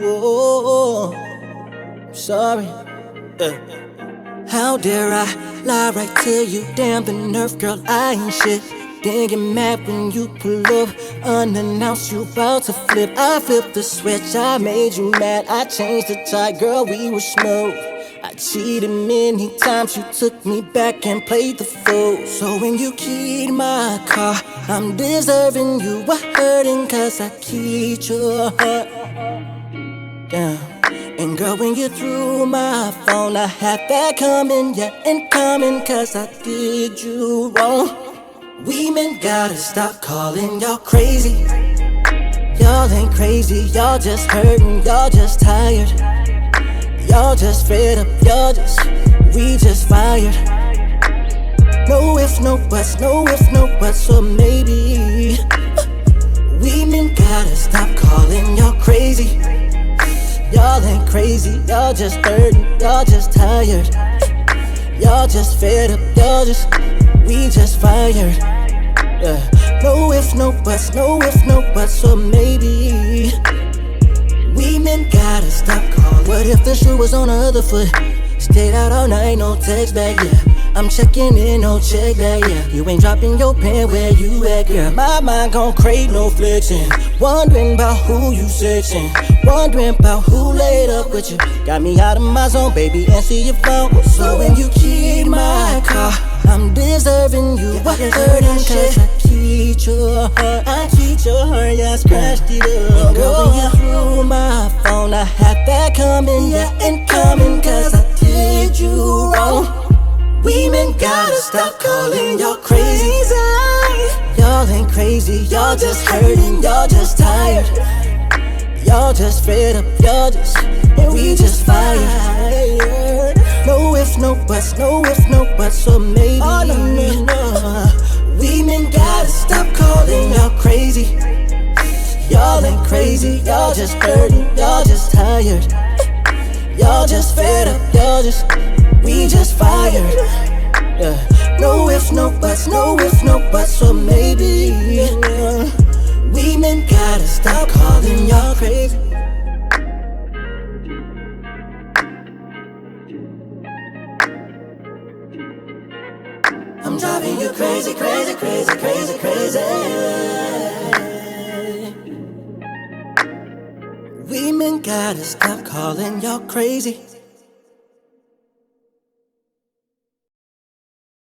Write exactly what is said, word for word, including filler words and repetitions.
Oh, sorry. Uh. How dare I lie right to you? Damn the nerve, girl, I ain't shit. Then get mad when you pull up unannounced, you bout to flip. I flipped the switch, I made you mad. I changed the tide, girl, we were smooth. I cheated many times, you took me back and played the fool. So when you keyed my car, I'm deserving you a hurting, cause I keyed your heart. Damn. And girl, when you threw my phone, I had that coming, yeah, and coming, cause I did you wrong. We men gotta stop calling y'all crazy. Y'all ain't crazy, y'all just hurting, y'all just tired. Y'all just fed up, y'all just, we just fired. No ifs, no buts, no ifs, no buts, so maybe we men gotta stop calling y'all crazy. Y'all ain't crazy, y'all just hurting, y'all just tired. Y'all just fed up, y'all just, we just fired. Yeah. No ifs, no buts, no ifs, no buts, so maybe we men gotta stop calling. What if the shoe was on the other foot? Stayed out all night, no text back, yeah. I'm checking in, no check back, yeah. You ain't dropping your pen, where you at, girl? My mind gon' crave no flexing. Wondering about who you sexing. Wondering about who laid up with you. Got me out of my zone, baby, answer your phone. So when you keyed my car, I'm deserving you a hurting, cause I keyed your heart. I keyed your heart, yeah, I scratched it up. Girl, when you threw my phone, I had that coming, yeah, and coming, cause I did you wrong. We men gotta stop calling y'all crazy. Y'all ain't crazy, y'all just hurting, y'all just tired. Y'all just fed up, y'all just, and we just fired. No ifs, no buts, no ifs, no buts, so maybe oh, no, no, no. We men gotta stop calling y'all crazy. Y'all ain't crazy, y'all just hurting, y'all just tired. Y'all just fed up, y'all just, we just fired. Yeah. No ifs, no buts, no ifs, no buts, so maybe yeah. We men gotta stop calling y'all crazy. I'm driving you crazy, crazy, crazy, crazy, crazy. We men gotta stop calling y'all crazy.